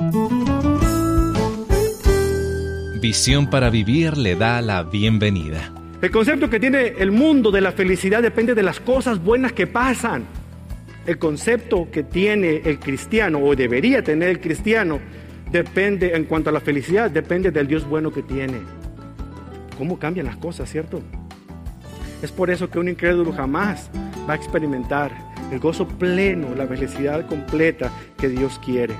Visión para Vivir le da la bienvenida. El concepto que tiene el mundo de la felicidad depende de las cosas buenas que pasan. El concepto que tiene el cristiano, o debería tener el cristiano, depende, en cuanto a la felicidad, depende del Dios bueno que tiene. ¿Cómo cambian las cosas, cierto? Es por eso que un incrédulo jamás va a experimentar el gozo pleno, la felicidad completa que Dios quiere.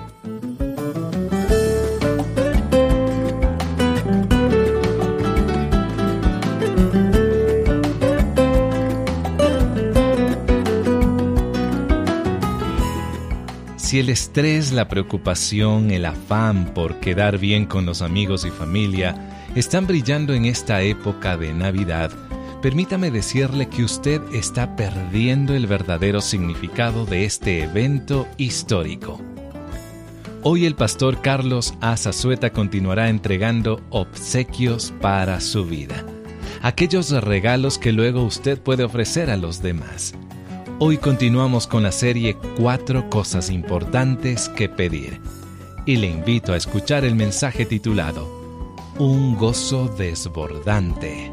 Si el estrés, la preocupación, el afán por quedar bien con los amigos y familia están brillando en esta época de Navidad, permítame decirle que usted está perdiendo el verdadero significado de este evento histórico. Hoy el pastor Carlos A. Zazueta continuará entregando obsequios para su vida, aquellos regalos que luego usted puede ofrecer a los demás. Hoy continuamos con la serie 4 cosas importantes que pedir y le invito a escuchar el mensaje titulado Un gozo desbordante.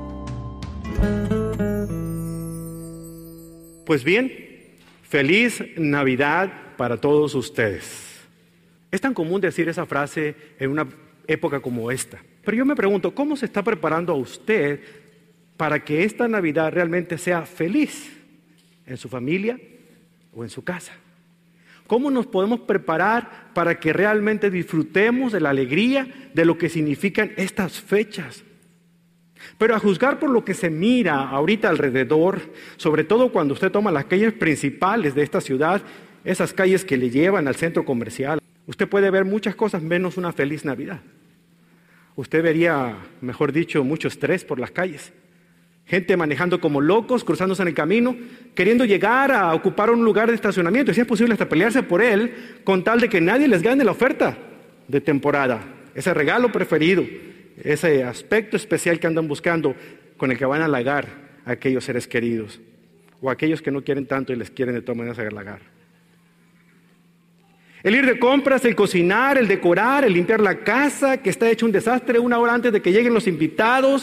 Pues bien, feliz Navidad para todos ustedes. Es tan común decir esa frase en una época como esta, pero yo me pregunto, ¿cómo se está preparando a usted para que esta Navidad realmente sea feliz? ¿En su familia o en su casa? ¿Cómo nos podemos preparar para que realmente disfrutemos de la alegría de lo que significan estas fechas? Pero a juzgar por lo que se mira ahorita alrededor, sobre todo cuando usted toma las calles principales de esta ciudad, esas calles que le llevan al centro comercial, usted puede ver muchas cosas menos una feliz Navidad. Usted vería, mejor dicho, mucho estrés por las calles. Gente manejando como locos, cruzándose en el camino, queriendo llegar a ocupar un lugar de estacionamiento, y si es posible hasta pelearse por él, con tal de que nadie les gane la oferta de temporada, ese regalo preferido, ese aspecto especial que andan buscando, con el que van a halagar a aquellos seres queridos, o a aquellos que no quieren tanto y les quieren de todas maneras halagar. El ir de compras, el cocinar, el decorar, el limpiar la casa, que está hecho un desastre una hora antes de que lleguen los invitados,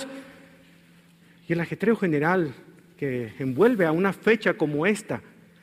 y el ajetreo general que envuelve a una fecha como esta,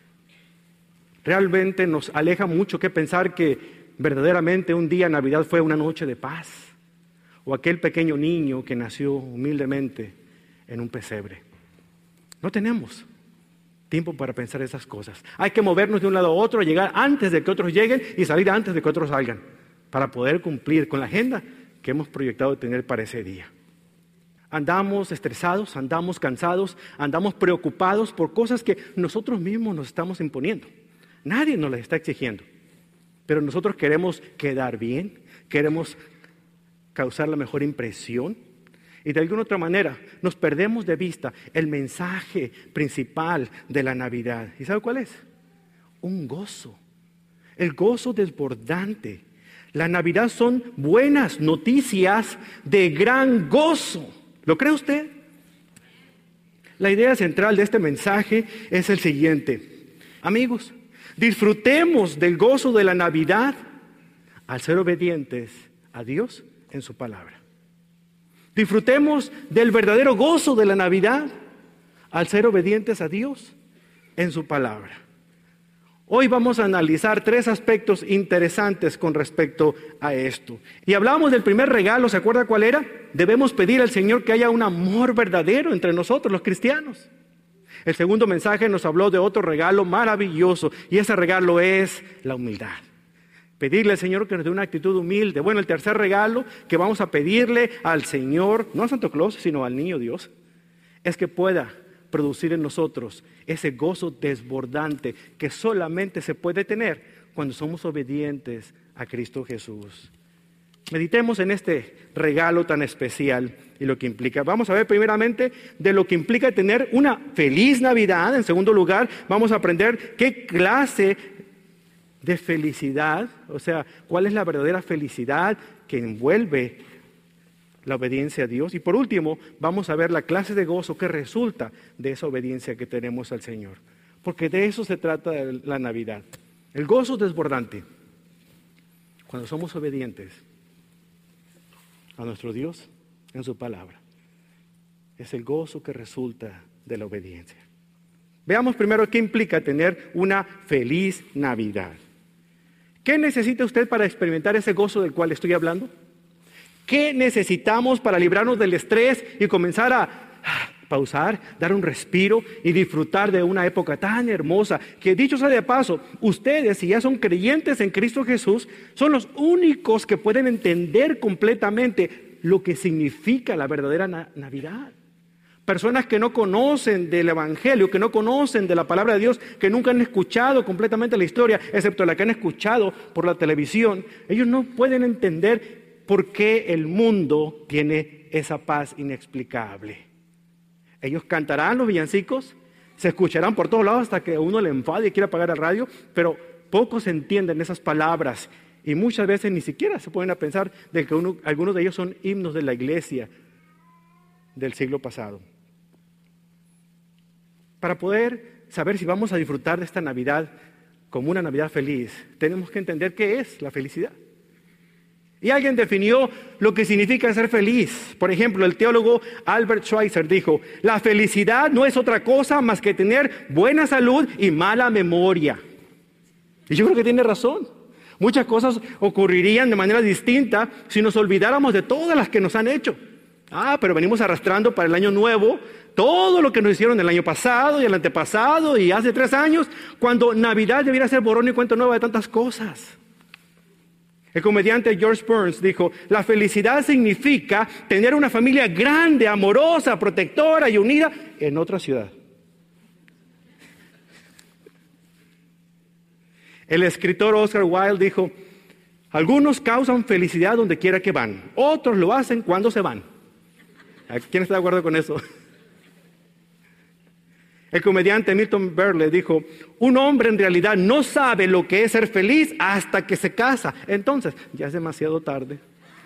realmente nos aleja mucho que pensar que verdaderamente un día Navidad fue una noche de paz, o aquel pequeño niño que nació humildemente en un pesebre. No tenemos tiempo para pensar esas cosas. Hay que movernos de un lado a otro, llegar antes de que otros lleguen y salir antes de que otros salgan, para poder cumplir con la agenda que hemos proyectado tener para ese día. Andamos estresados, andamos cansados, andamos preocupados por cosas que nosotros mismos nos estamos imponiendo. Nadie nos las está exigiendo, pero nosotros queremos quedar bien, queremos causar la mejor impresión y de alguna otra manera nos perdemos de vista el mensaje principal de la Navidad. ¿Y sabe cuál es? Un gozo, el gozo desbordante. La Navidad son buenas noticias de gran gozo. ¿Lo cree usted? La idea central de este mensaje es el siguiente. Amigos, disfrutemos del gozo de la Navidad al ser obedientes a Dios en su palabra. Disfrutemos del verdadero gozo de la Navidad al ser obedientes a Dios en su palabra. Hoy vamos a analizar 3 aspectos interesantes con respecto a esto. Y hablamos del primer regalo, ¿se acuerda cuál era? Debemos pedir al Señor que haya un amor verdadero entre nosotros, los cristianos. El segundo mensaje nos habló de otro regalo maravilloso, y ese regalo es la humildad. Pedirle al Señor que nos dé una actitud humilde. Bueno, el tercer regalo que vamos a pedirle al Señor, no a Santo Claus, sino al Niño Dios, es que pueda producir en nosotros ese gozo desbordante que solamente se puede tener cuando somos obedientes a Cristo Jesús. Meditemos en este regalo tan especial y lo que implica. Vamos a ver primeramente de lo que implica tener una feliz Navidad. En segundo lugar, vamos a aprender qué clase de felicidad, o sea, cuál es la verdadera felicidad que envuelve la obediencia a Dios. Y por último, vamos a ver la clase de gozo que resulta de esa obediencia que tenemos al Señor. Porque de eso se trata la Navidad. El gozo desbordante. cuando somos obedientes a nuestro Dios en su palabra. Es el gozo que resulta de la obediencia. Veamos primero qué implica tener una feliz Navidad. ¿Qué necesita usted para experimentar ese gozo del cual estoy hablando? ¿Qué necesitamos para librarnos del estrés y comenzar a pausar, dar un respiro y disfrutar de una época tan hermosa? Que dicho sea de paso, ustedes, si ya son creyentes en Cristo Jesús, son los únicos que pueden entender completamente lo que significa la verdadera Navidad. Personas que no conocen del Evangelio, que no conocen de la palabra de Dios, que nunca han escuchado completamente la historia, excepto la que han escuchado por la televisión, ellos no pueden entender por qué el mundo tiene esa paz inexplicable. Ellos cantarán los villancicos, se escucharán por todos lados hasta que uno le enfade y quiera apagar el radio, pero pocos entienden esas palabras y muchas veces ni siquiera se pueden a pensar de que algunos de ellos son himnos de la iglesia del siglo pasado. Para poder saber si vamos a disfrutar de esta Navidad como una Navidad feliz, tenemos que entender qué es la felicidad. Y alguien definió lo que significa ser feliz. Por ejemplo, el teólogo Albert Schweitzer dijo: la felicidad no es otra cosa más que tener buena salud y mala memoria. Y yo creo que tiene razón. Muchas cosas ocurrirían de manera distinta si nos olvidáramos de todas las que nos han hecho. Pero venimos arrastrando para el año nuevo todo lo que nos hicieron el año pasado y el antepasado y hace 3 años, cuando Navidad debiera ser borrón y cuenta nueva de tantas cosas. El comediante George Burns dijo: la felicidad significa tener una familia grande, amorosa, protectora y unida en otra ciudad. El escritor Oscar Wilde dijo: algunos causan felicidad donde quiera que van, otros lo hacen cuando se van. ¿Quién está de acuerdo con eso? El comediante Milton Berle dijo: un hombre en realidad no sabe lo que es ser feliz hasta que se casa. Entonces, ya es demasiado tarde.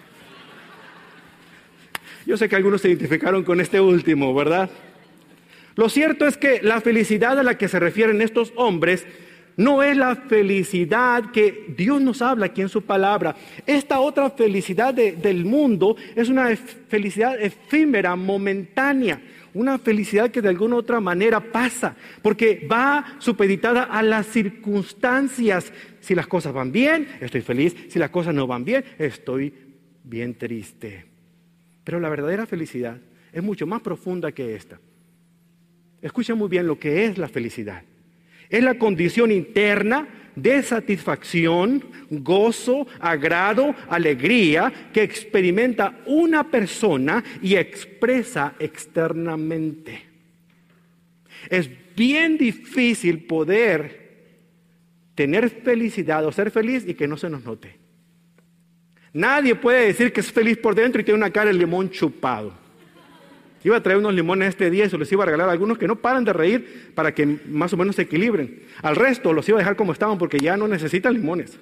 Yo sé que algunos se identificaron con este último, ¿verdad? Lo cierto es que la felicidad a la que se refieren estos hombres no es la felicidad que Dios nos habla aquí en su palabra. Esta otra felicidad del mundo es una felicidad efímera, momentánea. Una felicidad que de alguna u otra manera pasa, porque va supeditada a las circunstancias. Si las cosas van bien, estoy feliz. Si las cosas no van bien, estoy bien triste. Pero la verdadera felicidad es mucho más profunda que esta. Escuchen muy bien lo que es la felicidad. Es la condición interna de satisfacción, gozo, agrado, alegría que experimenta una persona y expresa externamente. Es bien difícil poder tener felicidad o ser feliz y que no se nos note. Nadie puede decir que es feliz por dentro y tiene una cara de limón chupado. Iba a traer unos limones este día y se los iba a regalar a algunos que no paran de reír para que más o menos se equilibren. Al resto los iba a dejar como estaban porque ya no necesitan limones.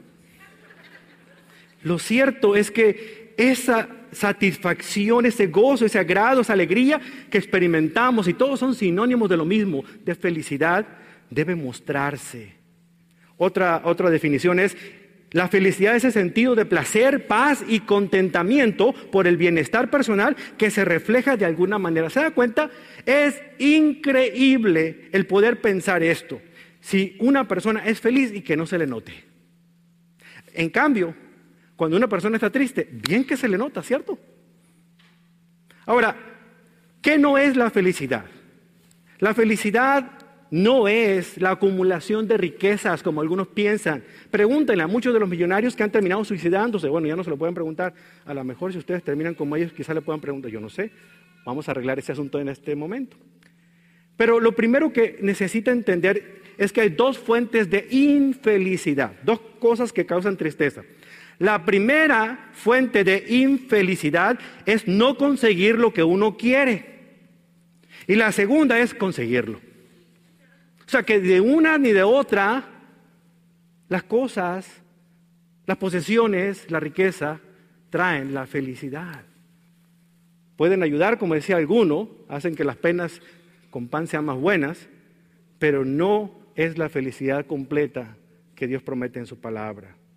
Lo cierto es que esa satisfacción, ese gozo, ese agrado, esa alegría que experimentamos, y todos son sinónimos de lo mismo, de felicidad, debe mostrarse. Otra definición es: la felicidad es ese sentido de placer, paz y contentamiento por el bienestar personal que se refleja de alguna manera. ¿Se da cuenta? Es increíble el poder pensar esto. Si una persona es feliz y que no se le note. En cambio, cuando una persona está triste, bien que se le nota, ¿cierto? Ahora, ¿qué no es la felicidad? La felicidad no es la acumulación de riquezas como algunos piensan. Pregúntenle a muchos de los millonarios que han terminado suicidándose. Bueno, ya no se lo pueden preguntar. A lo mejor si ustedes terminan como ellos, quizás le puedan preguntar. Yo no sé. Vamos a arreglar ese asunto en este momento. Pero lo primero que necesita entender es que hay 2 fuentes de infelicidad. 2 cosas que causan tristeza. La primera fuente de infelicidad es no conseguir lo que uno quiere. Y la segunda es conseguirlo. O sea que de una ni de otra, las cosas, las posesiones, la riqueza, traen la felicidad. Pueden ayudar, como decía alguno, hacen que las penas con pan sean más buenas, pero no es la felicidad completa que Dios promete en su palabra.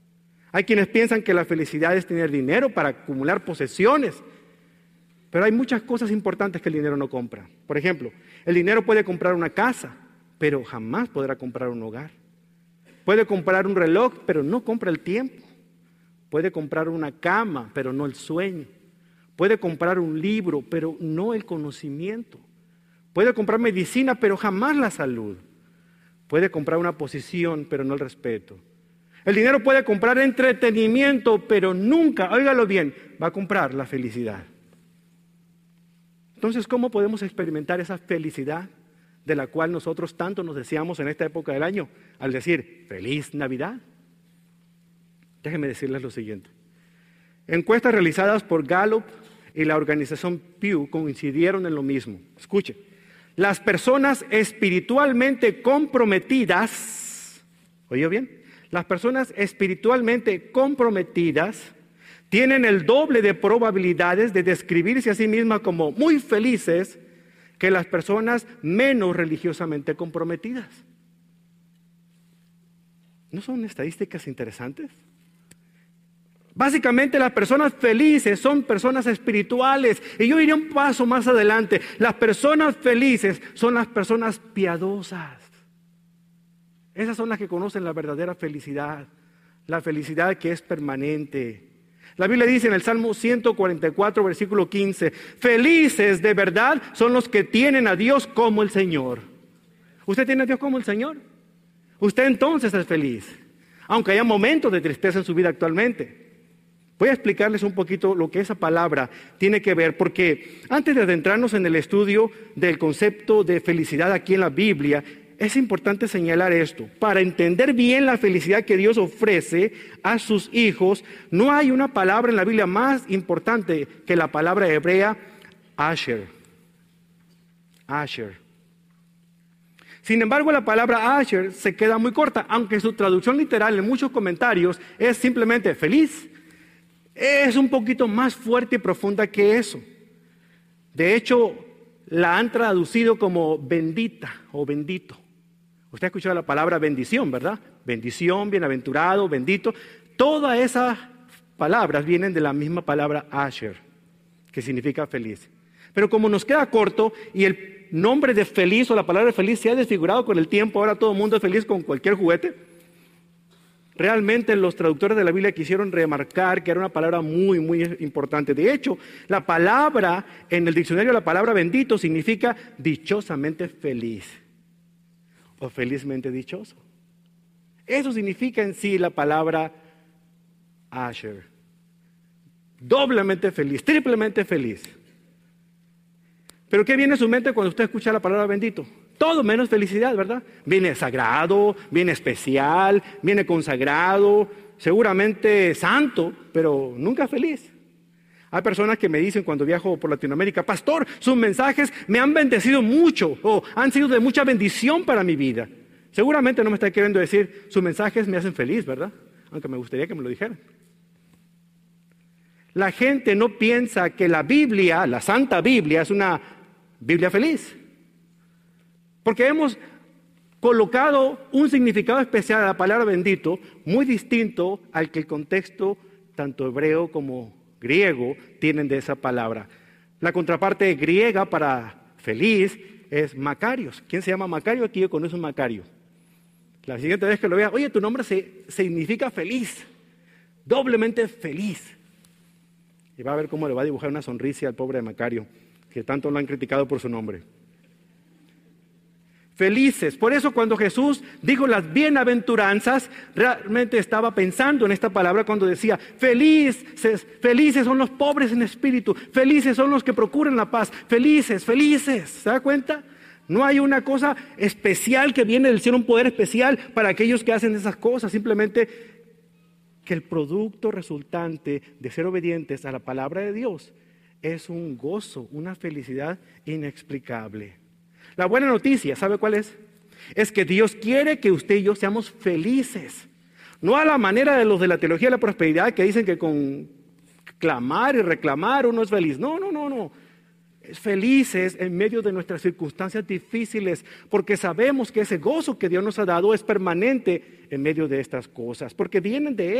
Hay quienes piensan que la felicidad es tener dinero para acumular posesiones. Pero hay muchas cosas importantes que el dinero no compra. Por ejemplo, el dinero puede comprar una casa, pero jamás podrá comprar un hogar. Puede comprar un reloj, pero no compra el tiempo. Puede comprar una cama, pero no el sueño. Puede comprar un libro, pero no el conocimiento. Puede comprar medicina, pero jamás la salud. Puede comprar una posición, pero no el respeto. El dinero puede comprar entretenimiento, pero nunca, óigalo bien, va a comprar la felicidad. Entonces, ¿cómo podemos experimentar esa felicidad de la cual nosotros tanto nos deseamos en esta época del año al decir ¡Feliz Navidad! Déjenme decirles lo siguiente. Encuestas realizadas por Gallup y la organización Pew coincidieron en lo mismo. Escuche, las personas espiritualmente comprometidas, ¿oyó bien? Las personas espiritualmente comprometidas tienen el doble de probabilidades de describirse a sí mismas como muy felices que las personas menos religiosamente comprometidas. ¿No son estadísticas interesantes? Básicamente las personas felices son personas espirituales. Y yo iría un paso más adelante. Las personas felices son las personas piadosas. Esas son las que conocen la verdadera felicidad. La felicidad que es permanente. La Biblia dice en el Salmo 144, versículo 15, felices de verdad son los que tienen a Dios como el Señor. ¿Usted tiene a Dios como el Señor? Usted entonces es feliz, aunque haya momentos de tristeza en su vida actualmente. Voy a explicarles un poquito lo que esa palabra tiene que ver, porque antes de adentrarnos en el estudio del concepto de felicidad aquí en la Biblia, es importante señalar esto. Para entender bien la felicidad que Dios ofrece a sus hijos, no hay una palabra en la Biblia más importante que la palabra hebrea Asher. Asher. Sin embargo, la palabra Asher se queda muy corta, aunque su traducción literal en muchos comentarios es simplemente feliz. Es un poquito más fuerte y profunda que eso. De hecho, la han traducido como bendita o bendito. Usted ha escuchado la palabra bendición, ¿verdad? Bendición, bienaventurado, bendito. Todas esas palabras vienen de la misma palabra Asher, que significa feliz. Pero como nos queda corto y el nombre de feliz o la palabra feliz se ha desfigurado con el tiempo, ahora todo el mundo es feliz con cualquier juguete. Realmente los traductores de la Biblia quisieron remarcar que era una palabra muy, muy importante. De hecho, la palabra en el diccionario, la palabra bendito significa dichosamente feliz o felizmente dichoso. Eso significa en sí la palabra Asher. Doblemente feliz, triplemente feliz. Pero ¿qué viene a su mente cuando usted escucha la palabra bendito? Todo menos felicidad, ¿verdad? Viene sagrado, viene especial, viene consagrado, seguramente santo, pero nunca feliz. Hay personas que me dicen cuando viajo por Latinoamérica, pastor, sus mensajes me han bendecido mucho o han sido de mucha bendición para mi vida. Seguramente no me está queriendo decir, sus mensajes me hacen feliz, ¿verdad? Aunque me gustaría que me lo dijeran. La gente no piensa que la Biblia, la Santa Biblia, es una Biblia feliz. Porque hemos colocado un significado especial a la palabra bendito muy distinto al que el contexto, tanto hebreo como griego, tienen de esa palabra. La contraparte griega para feliz es Macarios. ¿Quién se llama Macario? Aquí yo conozco un Macario. La siguiente vez que lo vea, oye, tu nombre significa feliz, doblemente feliz. Y va a ver cómo le va a dibujar una sonrisa al pobre Macario, que tanto lo han criticado por su nombre. Felices. Por eso cuando Jesús dijo las bienaventuranzas, realmente estaba pensando en esta palabra cuando decía, felices, felices son los pobres en espíritu, felices son los que procuran la paz, felices, felices. ¿Se da cuenta? No hay una cosa especial que viene del cielo, un poder especial para aquellos que hacen esas cosas, simplemente que el producto resultante de ser obedientes a la palabra de Dios es un gozo, una felicidad inexplicable. La buena noticia, ¿sabe cuál es? Es que Dios quiere que usted y yo seamos felices. No a la manera de los de la teología de la prosperidad que dicen que con clamar y reclamar uno es feliz. No. Es felices en medio de nuestras circunstancias difíciles porque sabemos que ese gozo que Dios nos ha dado es permanente en medio de estas cosas, porque vienen de Él.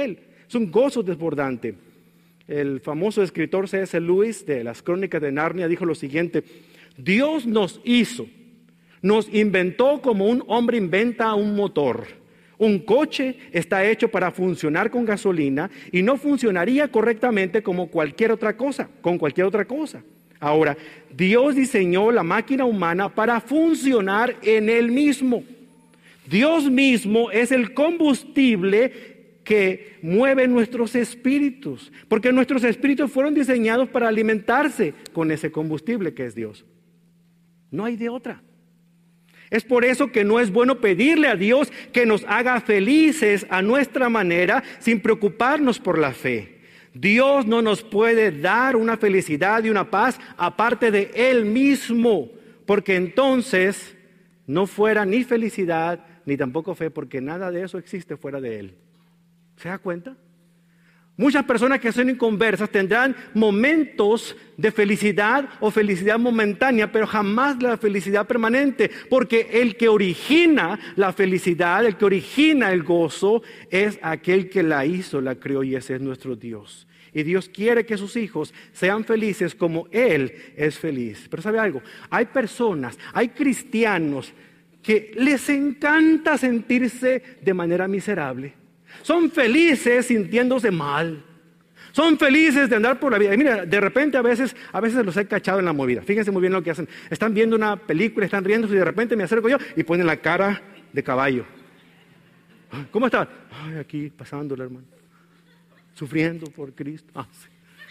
Es un gozo desbordante. El famoso escritor C.S. Lewis de las Crónicas de Narnia dijo lo siguiente: Dios nos hizo, nos inventó como un hombre inventa un motor. Un coche está hecho para funcionar con gasolina y no funcionaría correctamente como cualquier otra cosa, con cualquier otra cosa. Ahora, Dios diseñó la máquina humana para funcionar en Él mismo. Dios mismo es el combustible que mueve nuestros espíritus, porque nuestros espíritus fueron diseñados para alimentarse con ese combustible que es Dios. No hay de otra. Es por eso que no es bueno pedirle a Dios que nos haga felices a nuestra manera sin preocuparnos por la fe. Dios no nos puede dar una felicidad y una paz aparte de Él mismo, porque entonces no fuera ni felicidad ni tampoco fe, porque nada de eso existe fuera de Él. ¿Se da cuenta? Muchas personas que son inconversas tendrán momentos de felicidad o felicidad momentánea, pero jamás la felicidad permanente, porque el que origina la felicidad, el que origina el gozo, es aquel que la hizo, la creó, y ese es nuestro Dios. Y Dios quiere que sus hijos sean felices como Él es feliz. Pero ¿sabe algo? Hay personas, hay cristianos que les encanta sentirse de manera miserable. Son felices sintiéndose mal. Son felices de andar por la vida. Y mira, de repente a veces los he cachado en la movida. Fíjense muy bien lo que hacen. Están viendo una película, están riéndose y de repente me acerco yo y ponen la cara de caballo. ¿Cómo estás? Ay, aquí pasándole, hermano. Sufriendo por Cristo. Sí.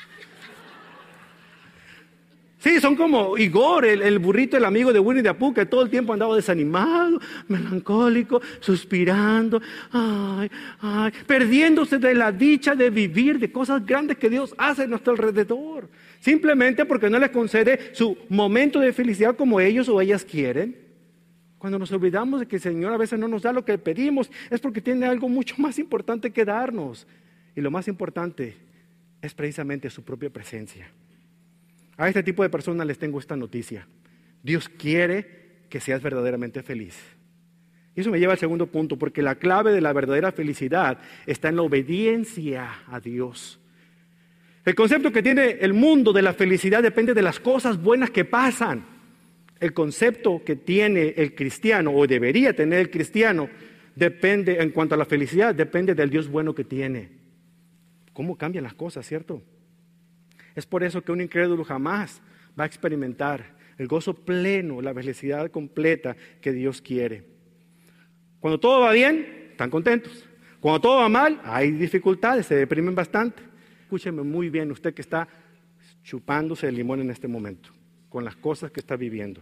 Sí, son como Igor, el burrito, el amigo de Winnie the Pooh, que todo el tiempo andaba desanimado, melancólico, suspirando, perdiéndose de la dicha de vivir, de cosas grandes que Dios hace a nuestro alrededor. Simplemente porque no les concede su momento de felicidad como ellos o ellas quieren. Cuando nos olvidamos de que el Señor a veces no nos da lo que pedimos, es porque tiene algo mucho más importante que darnos. Y lo más importante es precisamente su propia presencia. A este tipo de personas les tengo esta noticia. Dios quiere que seas verdaderamente feliz. Y eso me lleva al segundo punto, porque la clave de la verdadera felicidad está en la obediencia a Dios. El concepto que tiene el mundo de la felicidad depende de las cosas buenas que pasan. El concepto que tiene el cristiano, o debería tener el cristiano, depende, en cuanto a la felicidad, depende del Dios bueno que tiene. ¿Cómo cambian las cosas, cierto? Es por eso que un incrédulo jamás va a experimentar el gozo pleno, la felicidad completa que Dios quiere. Cuando todo va bien, están contentos. Cuando todo va mal, hay dificultades, se deprimen bastante. Escúcheme muy bien, usted que está chupándose el limón en este momento, con las cosas que está viviendo.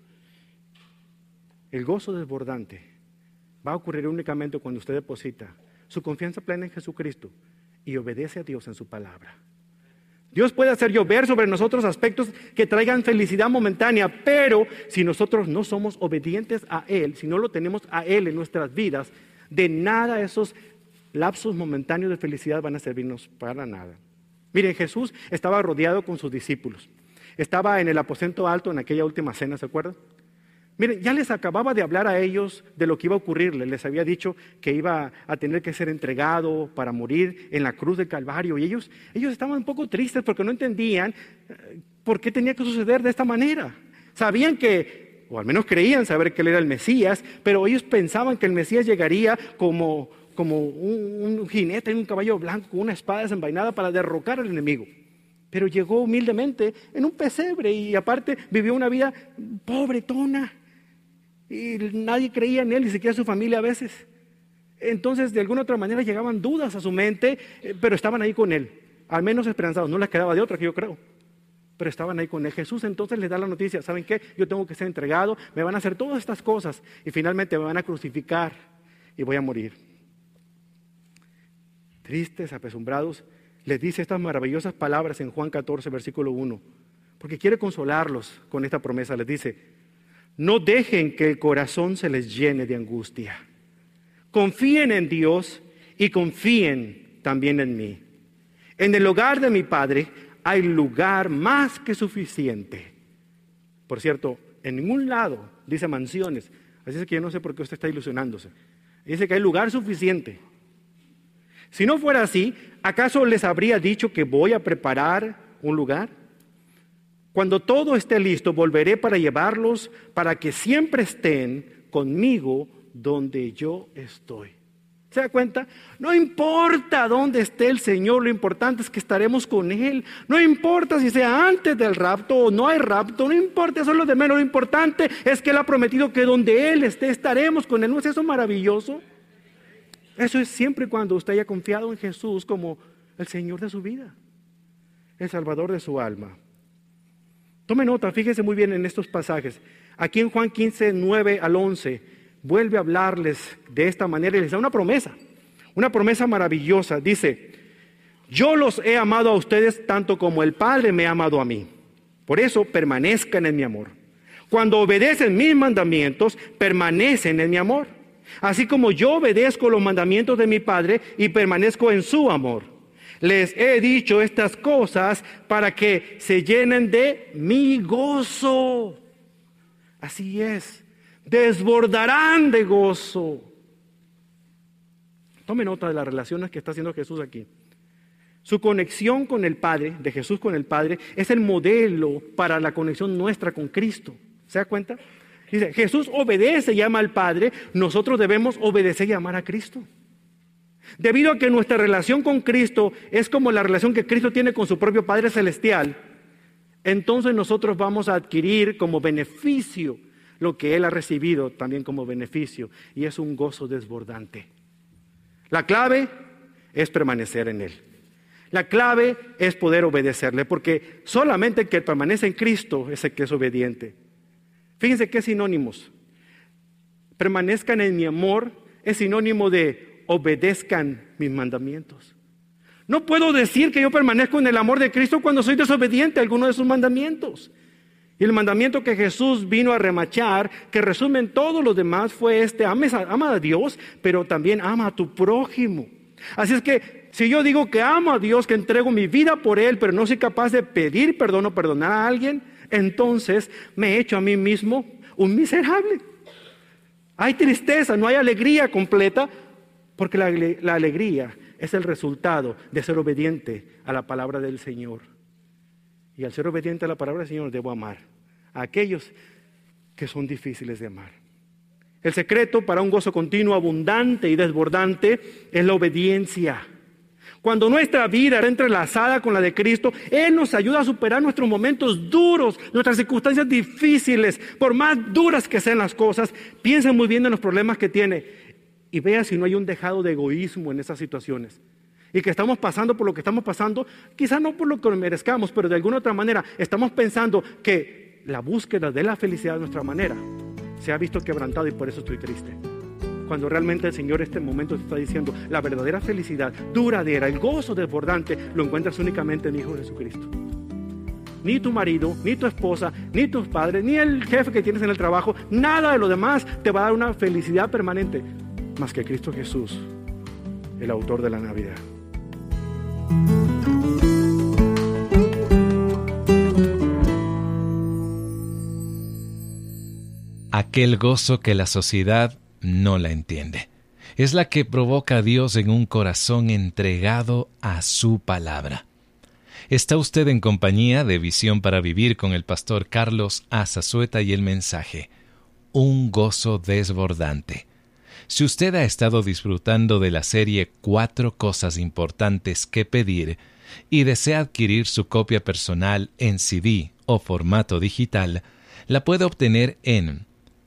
El gozo desbordante va a ocurrir únicamente cuando usted deposita su confianza plena en Jesucristo y obedece a Dios en su palabra. Dios puede hacer llover sobre nosotros aspectos que traigan felicidad momentánea, pero si nosotros no somos obedientes a Él, si no lo tenemos a Él en nuestras vidas, de nada esos lapsos momentáneos de felicidad van a servirnos para nada. Miren, Jesús estaba rodeado con sus discípulos. Estaba en el aposento alto en aquella última cena, ¿se acuerdan? Miren, ya les acababa de hablar a ellos de lo que iba a ocurrirle. Les había dicho que iba a tener que ser entregado para morir en la cruz del Calvario. Y ellos estaban un poco tristes porque no entendían por qué tenía que suceder de esta manera. Sabían que, o al menos creían saber que Él era el Mesías, pero ellos pensaban que el Mesías llegaría como un jinete en un caballo blanco con una espada desenvainada para derrocar al enemigo. Pero llegó humildemente en un pesebre y aparte vivió una vida pobretona. Y nadie creía en Él, ni siquiera su familia a veces. Entonces, de alguna otra manera llegaban dudas a su mente, pero estaban ahí con Él, al menos esperanzados. No les quedaba de otra, que yo creo, pero estaban ahí con Él. Jesús entonces les da la noticia: ¿saben qué? Yo tengo que ser entregado, me van a hacer todas estas cosas y finalmente me van a crucificar y voy a morir. Tristes, apesumbrados, les dice estas maravillosas palabras en Juan 14, versículo 1, porque quiere consolarlos con esta promesa. Les dice: no dejen que el corazón se les llene de angustia. Confíen en Dios y confíen también en mí. En el hogar de mi Padre hay lugar más que suficiente. Por cierto, en ningún lado dice mansiones, así es que yo no sé por qué usted está ilusionándose. Dice que hay lugar suficiente. Si no fuera así, ¿acaso les habría dicho que voy a preparar un lugar? Cuando todo esté listo, volveré para llevarlos, para que siempre estén conmigo donde yo estoy. ¿Se da cuenta? No importa dónde esté el Señor, lo importante es que estaremos con Él. No importa si sea antes del rapto o no hay rapto, no importa, eso es lo de menos. Lo importante es que Él ha prometido que donde Él esté, estaremos con Él. ¿No es eso maravilloso? Eso es siempre y cuando usted haya confiado en Jesús como el Señor de su vida, el Salvador de su alma. Tome nota, fíjese muy bien en estos pasajes. Aquí en Juan 15, 9 al 11, vuelve a hablarles de esta manera y les da una promesa maravillosa. Dice, yo los he amado a ustedes tanto como el Padre me ha amado a mí. Por eso permanezcan en mi amor. Cuando obedecen mis mandamientos, permanecen en mi amor. Así como yo obedezco los mandamientos de mi Padre y permanezco en su amor. Les he dicho estas cosas para que se llenen de mi gozo. Así es, desbordarán de gozo. Tome nota de las relaciones que está haciendo Jesús aquí. Su conexión con el Padre, de Jesús con el Padre, es el modelo para la conexión nuestra con Cristo. ¿Se da cuenta? Dice, Jesús obedece y ama al Padre, nosotros debemos obedecer y amar a Cristo. Debido a que nuestra relación con Cristo es como la relación que Cristo tiene con su propio Padre Celestial, entonces nosotros vamos a adquirir como beneficio lo que Él ha recibido también como beneficio, y es un gozo desbordante. La clave es permanecer en Él. La clave es poder obedecerle, porque solamente el que permanece en Cristo es el que es obediente. Fíjense qué sinónimos. Permanezcan en mi amor es sinónimo de obedezcan mis mandamientos. No puedo decir que yo permanezco en el amor de Cristo cuando soy desobediente a alguno de sus mandamientos. Y el mandamiento que Jesús vino a remachar, que resume en todos los demás, fue este: ama a Dios, pero también ama a tu prójimo. Así es que si yo digo que amo a Dios, que entrego mi vida por Él, pero no soy capaz de pedir perdón o perdonar a alguien, entonces me he hecho a mí mismo un miserable. Hay tristeza, no hay alegría completa, porque la alegría es el resultado de ser obediente a la palabra del Señor. Y al ser obediente a la palabra del Señor, debo amar a aquellos que son difíciles de amar. El secreto para un gozo continuo, abundante y desbordante es la obediencia. Cuando nuestra vida está entrelazada con la de Cristo, Él nos ayuda a superar nuestros momentos duros, nuestras circunstancias difíciles. Por más duras que sean las cosas, piensa muy bien en los problemas que tiene y vea si no hay un dejado de egoísmo en esas situaciones. Y que estamos pasando por lo que estamos pasando, quizá no por lo que merezcamos, pero de alguna otra manera estamos pensando que la búsqueda de la felicidad de nuestra manera se ha visto quebrantado y por eso estoy triste. Cuando realmente el Señor en este momento te está diciendo, la verdadera felicidad duradera, el gozo desbordante, lo encuentras únicamente en el Hijo de Jesucristo. Ni tu marido, ni tu esposa, ni tus padres, ni el jefe que tienes en el trabajo, nada de lo demás te va a dar una felicidad permanente más que Cristo Jesús, el autor de la Navidad. Aquel gozo que la sociedad no la entiende. Es la que provoca a Dios en un corazón entregado a su palabra. Está usted en compañía de Visión para Vivir con el pastor Carlos A. Zazueta y el mensaje, un gozo desbordante. Si usted ha estado disfrutando de la serie 4 cosas importantes que pedir y desea adquirir su copia personal en CD o formato digital, la puede obtener en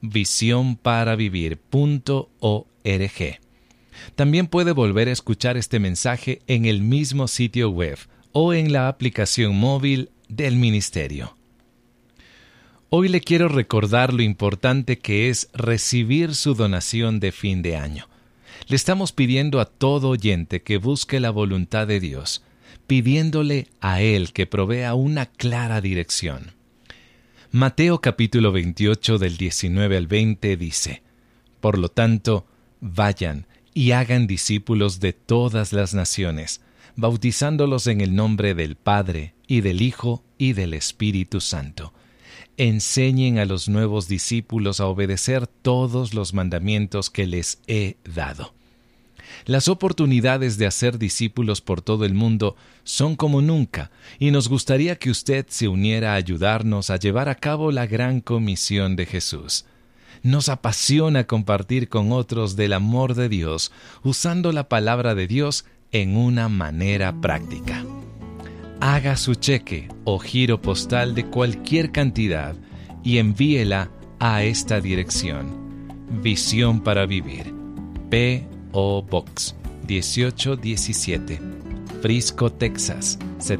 visionparavivir.org. También puede volver a escuchar este mensaje en el mismo sitio web o en la aplicación móvil del ministerio. Hoy le quiero recordar lo importante que es recibir su donación de fin de año. Le estamos pidiendo a todo oyente que busque la voluntad de Dios, pidiéndole a Él que provea una clara dirección. Mateo capítulo 28 del 19 al 20 dice: Por lo tanto, vayan y hagan discípulos de todas las naciones, bautizándolos en el nombre del Padre, y del Hijo, y del Espíritu Santo. Enseñen a los nuevos discípulos a obedecer todos los mandamientos que les he dado. Las oportunidades de hacer discípulos por todo el mundo son como nunca, y nos gustaría que usted se uniera a ayudarnos a llevar a cabo la gran comisión de Jesús. Nos apasiona compartir con otros del amor de Dios, usando la palabra de Dios en una manera práctica. Haga su cheque o giro postal de cualquier cantidad y envíela a esta dirección: Visión para Vivir, P.O. Box 1817, Frisco, Texas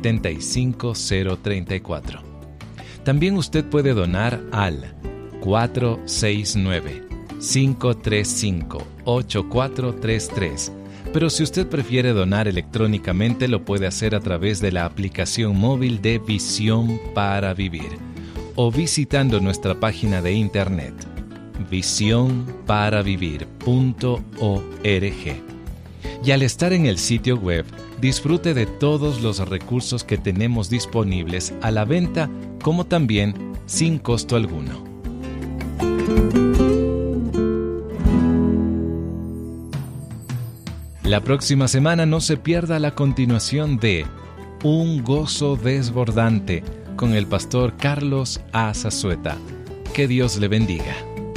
75034. También usted puede donar al 469-535-8433. Pero si usted prefiere donar electrónicamente, lo puede hacer a través de la aplicación móvil de Visión para Vivir o visitando nuestra página de internet visionparavivir.org. Y al estar en el sitio web, disfrute de todos los recursos que tenemos disponibles a la venta, como también sin costo alguno. La próxima semana no se pierda la continuación de Un gozo desbordante con el pastor Carlos A. Zazueta. Que Dios le bendiga.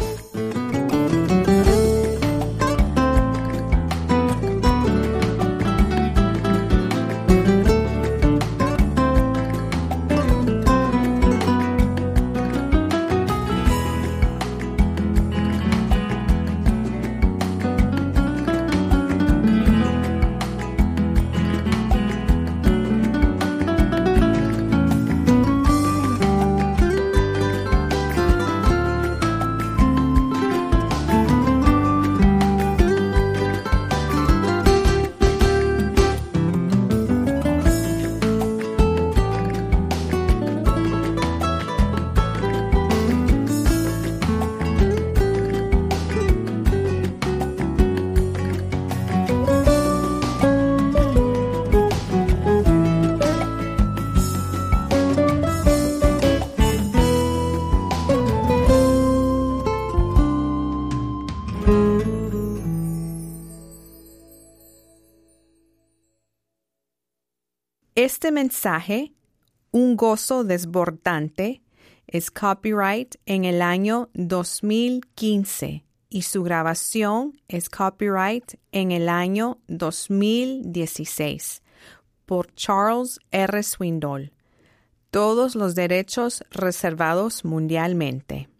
Este mensaje, Un gozo desbordante, es copyright en el año 2015 y su grabación es copyright en el año 2016 por Charles R. Swindoll. Todos los derechos reservados mundialmente.